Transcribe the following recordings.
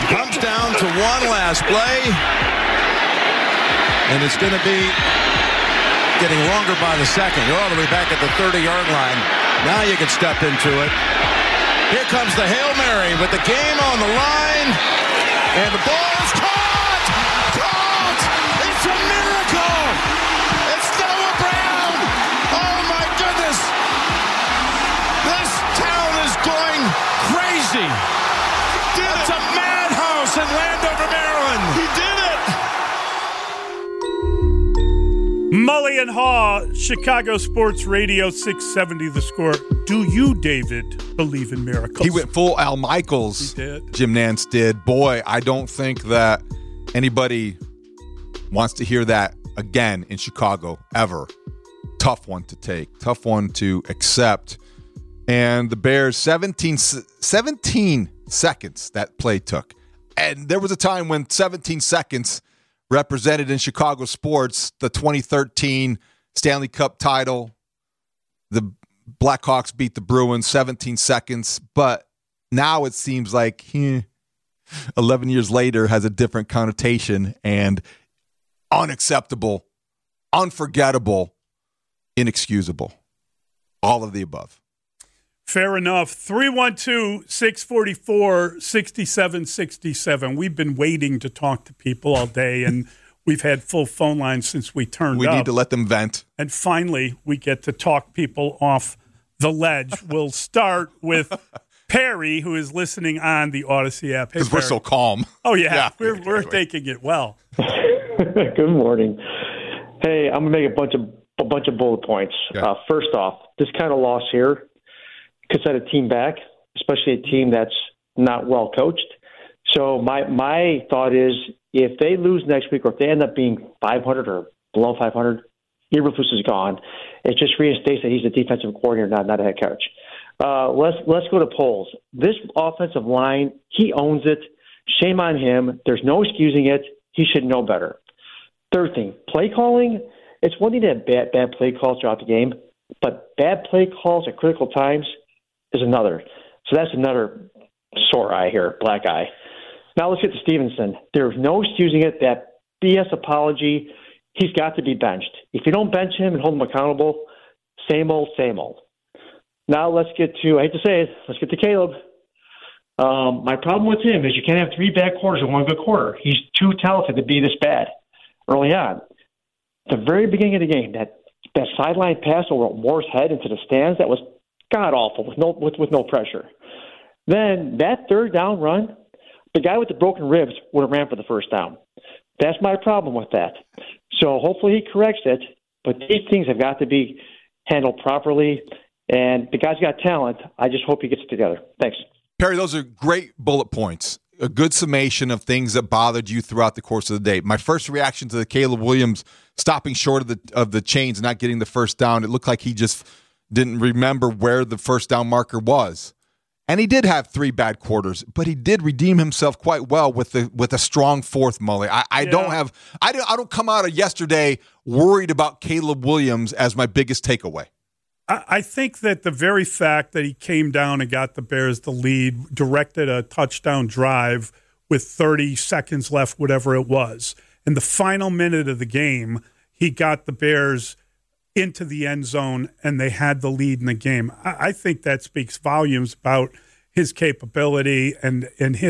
Comes down to one last play. And it's going to be getting longer by the second. You're all the way back at the 30-yard line. Now you can step into it. Here comes the Hail Mary with the game on the line. And the ball is caught! Caught! It's a miracle! It's Noah Brown! Oh, my goodness! This town is going crazy! It's a madhouse in Landover, Maryland! He did it! Mully and Haw, Chicago Sports Radio 670 The Score. Do you, David, believe in miracles? He went full Al Michaels. He did. Jim Nantz did. Boy, I don't think that anybody wants to hear that again in Chicago, ever. Tough one to take. Tough one to accept. And the Bears, 17 seconds that play took. And there was a time when 17 seconds represented in Chicago sports the 2013 Stanley Cup title. The Blackhawks beat the Bruins 17 seconds. But now it seems like 11 years later has a different connotation and unacceptable, unforgettable, inexcusable. All of the above. Fair enough. 312-644-6767. We've been waiting to talk to people all day, and we've had full phone lines since we turned up. We need to let them vent. And finally, we get to talk people off the ledge. We'll start with Perry, who is listening on the Odyssey app. Hey, because we're so calm. Oh, yeah. We're taking it well. Good morning. Hey, I'm going to make a bunch of bullet points. Okay. First off, this kind of loss here could set a team back, especially a team that's not well coached. So my thought is if they lose next week or if they end up being 500 or below 500, Eberflus is gone. It just reinstates that he's a defensive coordinator, not a head coach. Let's go to polls. This offensive line, he owns it. Shame on him. There's no excusing it. He should know better. Third thing, play calling. It's one thing to have bad play calls throughout the game, but bad play calls at critical times is another. So that's another sore eye here, black eye. Now let's get to Stevenson. There's no excusing it. That BS apology, he's got to be benched. If you don't bench him and hold him accountable, same old, same old. Now let's get to, I hate to say it, let's get to Caleb. My problem with him is you can't have three bad quarters and one good quarter. He's too talented to be this bad early on. The very beginning of the game, that sideline pass over Moore's head into the stands, that was god-awful with no pressure. Then that third down run, the guy with the broken ribs would have ran for the first down. That's my problem with that. So hopefully he corrects it, but these things have got to be handled properly, and the guy's got talent. I just hope he gets it together. Thanks. Perry, those are great bullet points. A good summation of things that bothered you throughout the course of the day. My first reaction to the Caleb Williams stopping short of the chains and not getting the first down, it looked like he just didn't remember where the first down marker was. And he did have three bad quarters, but he did redeem himself quite well with a strong fourth, Mully. I don't come out of yesterday worried about Caleb Williams as my biggest takeaway. I think that the very fact that he came down and got the Bears the lead, directed a touchdown drive with 30 seconds left, whatever it was, in the final minute of the game, he got the Bears into the end zone and they had the lead in the game. I think that speaks volumes about his capability and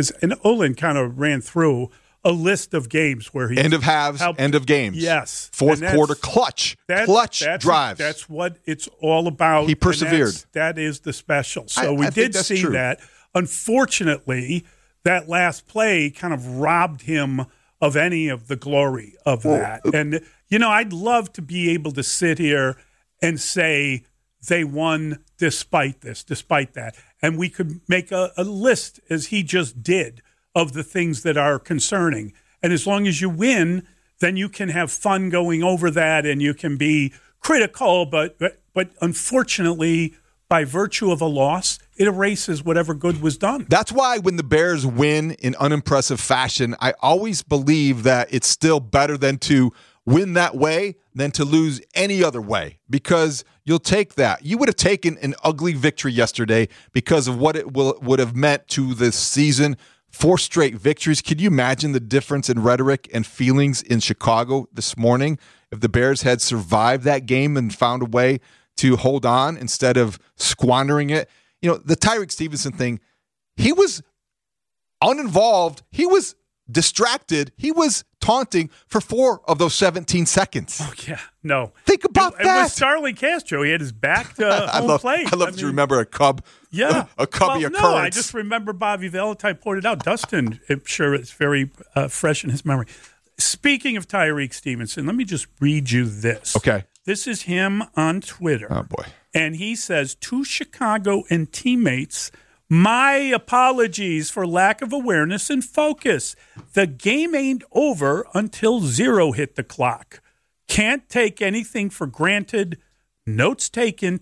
Olin kind of ran through a list of games where he end of halves, end of games. Yes. Fourth quarter clutch drives. That's what it's all about. He persevered. That is the special. So we did see true. that. Unfortunately, that last play kind of robbed him of any of the glory of that. And, I'd love to be able to sit here and say they won despite that. And we could make a list, as he just did, of the things that are concerning. And as long as you win, then you can have fun going over that and you can be critical, but unfortunately, by virtue of a loss, it erases whatever good was done. That's why when the Bears win in unimpressive fashion, I always believe that it's still better than to win that way than to lose any other way, because you'll take that. You would have taken an ugly victory yesterday because of what it would have meant to this season 4 straight victories. Could you imagine the difference in rhetoric and feelings in Chicago this morning if the Bears had survived that game and found a way to hold on instead of squandering it? You know, the Tyreek Stevenson thing, he was uninvolved. He was distracted. He was taunting for 4 of those 17 seconds. Oh, yeah. No. Think about that. And with Starlin Castro, he had his back to home plate. I love that you remember a Cub. Yeah. A Cubby occurrence. No, I just remember Bobby Valentine pointed out. Dustin, I'm sure it's very fresh in his memory. Speaking of Tyreek Stevenson, let me just read you this. Okay. This is him on Twitter. Oh, boy. And he says, to Chicago and teammates, my apologies for lack of awareness and focus. The game ain't over until 0 hit the clock. Can't take anything for granted. Notes taken.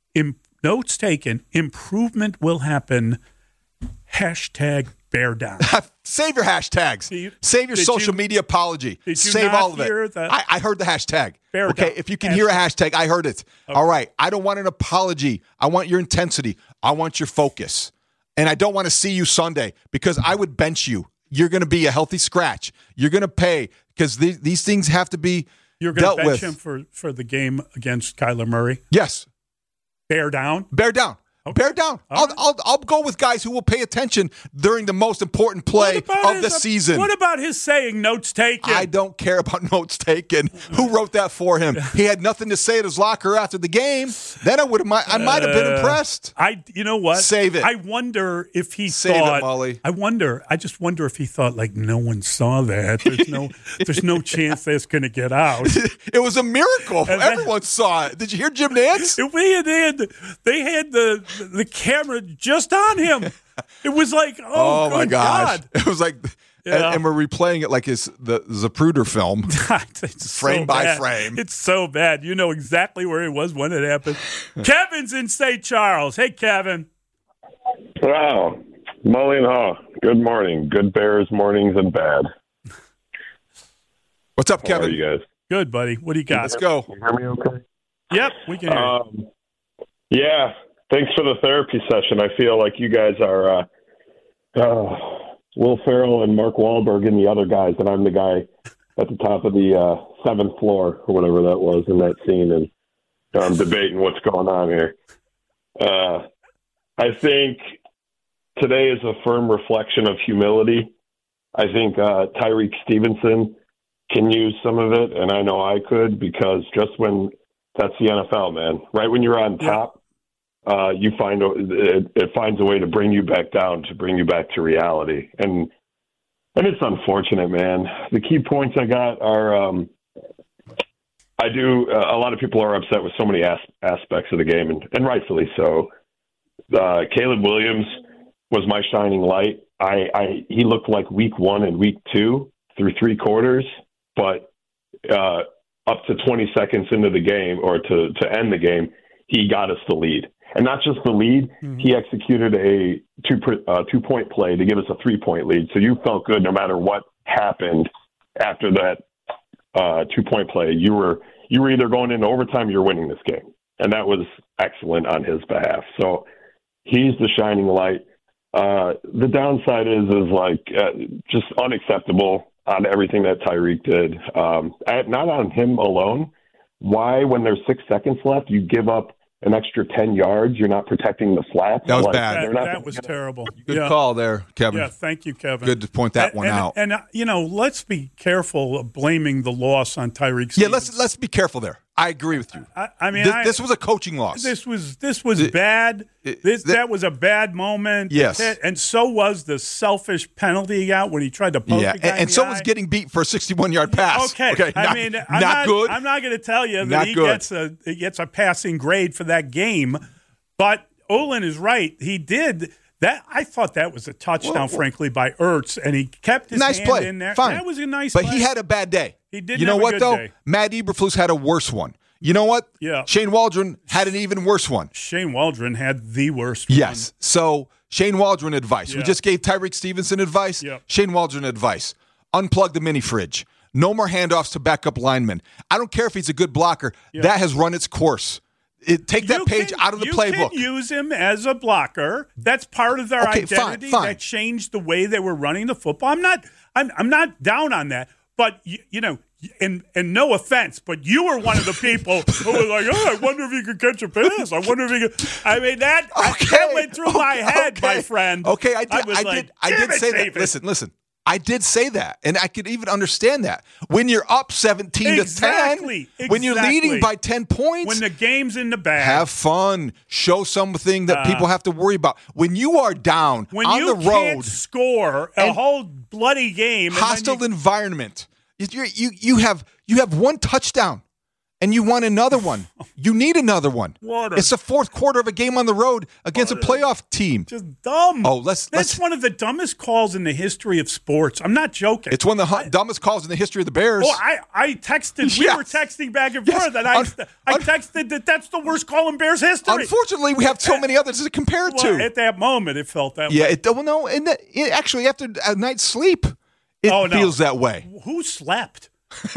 Improvement will happen. Hashtag bear down. Save your hashtags. Save your social media apology. Save all of it. I heard the hashtag. Bear okay, down. if you can hear a hashtag, I heard it. Okay. All right. I don't want an apology. I want your intensity. I want your focus. And I don't want to see you Sunday because I would bench you. You're going to be a healthy scratch. You're going to pay because these things have to be You're going to bench him for the game against Kyler Murray? Yes. Bear down? Bear down. Okay. Bear down. I'll go with guys who will pay attention during the most important play of the season. What about his saying notes taken? I don't care about notes taken. Who wrote that for him? He had nothing to say at his locker after the game. Then I might have been impressed. You know what? Save it. I wonder if he Save thought. It, Molly. I just wonder if he thought like no one saw that. There's no chance that's going to get out. It was a miracle. Everyone saw it. Did you hear Jim Nantz? They had the camera just on him. It was like, oh my gosh. God. It was like, and we're replaying it like it's the Zapruder film, frame by frame. It's so bad. You know exactly where it was when it happened. Kevin's in St. Charles. Hey, Kevin. Wow. Molly and Haw. Good morning. Good Bears mornings and bad. What's up, Kevin? How are you guys? Good, buddy. What do you got? Let's go. Can you hear me okay? Yep, we can hear you. Yeah. Thanks for the therapy session. I feel like you guys are Will Ferrell and Mark Wahlberg and the other guys, and I'm the guy at the top of the 7th floor or whatever that was in that scene, and I'm debating what's going on here. I think today is a firm reflection of humility. I think Tyreek Stevenson can use some of it, and I know I could, because just when that's the NFL, man. Right when you're on top, you find it finds a way to bring you back down, to bring you back to reality, and it's unfortunate, man. The key points I got are a lot of people are upset with so many aspects of the game, and rightfully so. Caleb Williams was my shining light. He looked like week 1 and week 2 through 3 quarters, but up to 20 seconds into the game, or to end the game, he got us the lead. And not just the lead, he executed a 2-point play to give us a 3-point lead. So you felt good no matter what happened after that 2-point play. You were either going into overtime or you're winning this game. And that was excellent on his behalf. So he's the shining light. The downside is just unacceptable on everything that Tyreek did. Not on him alone. Why, when there's 6 seconds left, you give up an extra 10 yards? You're not protecting the flats. That was bad. That was terrible. Good call there, Kevin. Yeah, thank you, Kevin. Good to point that one out. And let's be careful of blaming the loss on Tyreek Stevenson. Yeah, let's be careful there. I agree with you. I mean, this was a coaching loss. This was bad. That was a bad moment. Yes, and so was the selfish penalty he got when he tried to poke the guy and so was getting beat for a 61-yard pass. Okay, not good. I'm not going to tell you that he gets a passing grade for that game, but Olin is right. He did that. I thought that was a touchdown, frankly, by Ertz, and he kept his hand in there. Fine. That was a nice play. But he had a bad day. He did. You know what, though? Day. Matt Eberflus had a worse one. You know what? Yeah. Shane Waldron had an even worse one. Shane Waldron had the worst one. Yes. So, Shane Waldron advice. Yeah. We just gave Tyreek Stevenson advice. Yep. Shane Waldron advice. Unplug the mini fridge. No more handoffs to backup linemen. I don't care if he's a good blocker. Yeah. That has run its course. take that page out of the playbook. You can use him as a blocker. That's part of their identity. Fine. That changed the way they were running the football. I'm not down on that. But you know, and no offense, but you were one of the people who were like, "Oh, I wonder if he could catch a pass. I wonder if he could." I mean, that went through my head, my friend. Okay, I did say that. David. Listen. I did say that, and I could even understand that. When you're up 17 to 10, when you're leading by 10 points, when the game's in the bag, have fun, show something that people have to worry about. When you are down on the road, can't score a whole bloody game, hostile environment, you have one touchdown. And you want another one. You need another one. It's the fourth quarter of a game on the road against a playoff team. Just dumb. Oh, That's one of the dumbest calls in the history of sports. I'm not joking. It's one of the dumbest calls in the history of the Bears. Oh, I texted. Yes. We were texting back and forth, and I texted that's the worst call in Bears history. Unfortunately, we have so many others to compare it to. At that moment, it felt that way. Yeah, actually, after a night's sleep, it feels that way. Who slept?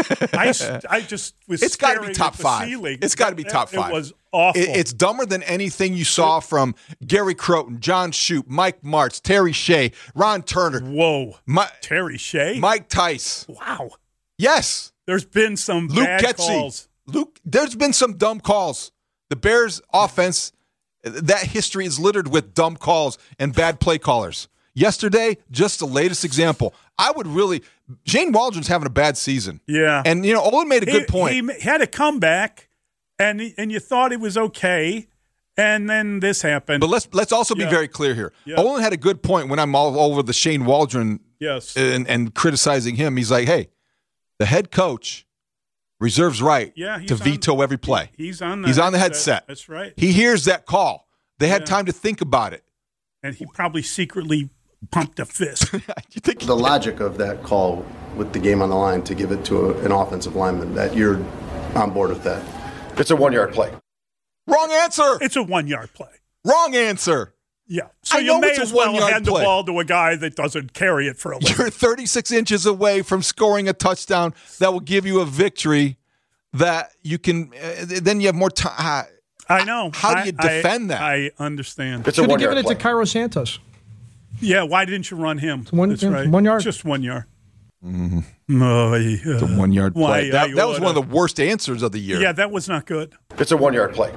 I just was. It's got to be top five. It's got to be top five. It was awful. It's dumber than anything you saw from Gary Croton, John Shoup, Mike Martz, Terry Shea, Ron Turner. Whoa, Terry Shea, Mike Tice. Wow. Yes, there's been some bad calls. There's been some dumb calls. The Bears' offense, that history is littered with dumb calls and bad play callers. Yesterday, just the latest example. Shane Waldron's having a bad season. Yeah. And, Olin made a good point. He had a comeback, and you thought it was okay, and then this happened. But let's also be very clear here. Yeah. Olin had a good point when I'm all over the Shane Waldron and criticizing him. He's like, hey, the head coach reserves right to veto every play. He's on the headset. That's right. He hears that call. They had time to think about it. And he probably secretly pumped a fist. You think the logic of that call with the game on the line to give it to an offensive lineman, that you're on board with that? It's a 1-yard play. Wrong answer. It's a 1-yard play. Wrong answer. Yeah. So you may as well hand the ball to a guy that doesn't carry it for a living. You're 36 inches away from scoring a touchdown that will give you a victory that you can then you have more time. I know. How do you defend that? I understand. Should have given it to Cairo Santos. Yeah, why didn't you run him? That's right. 1 yard? Just 1 yard. Mm-hmm. It's a 1-yard play. That was one of the worst answers of the year. Yeah, that was not good. It's a 1-yard play.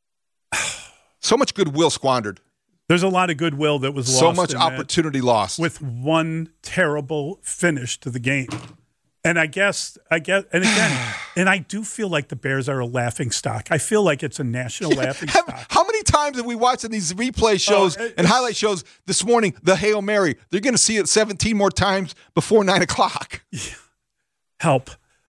So much goodwill squandered. There's a lot of goodwill that was lost. So much opportunity lost. With one terrible finish to the game. And I guess, and again, and I do feel like the Bears are a laughing stock. I feel like it's a national laughing stock. How many times have we watched in these replay shows and highlight shows this morning, the Hail Mary? They're going to see it 17 more times before 9 o'clock. Help.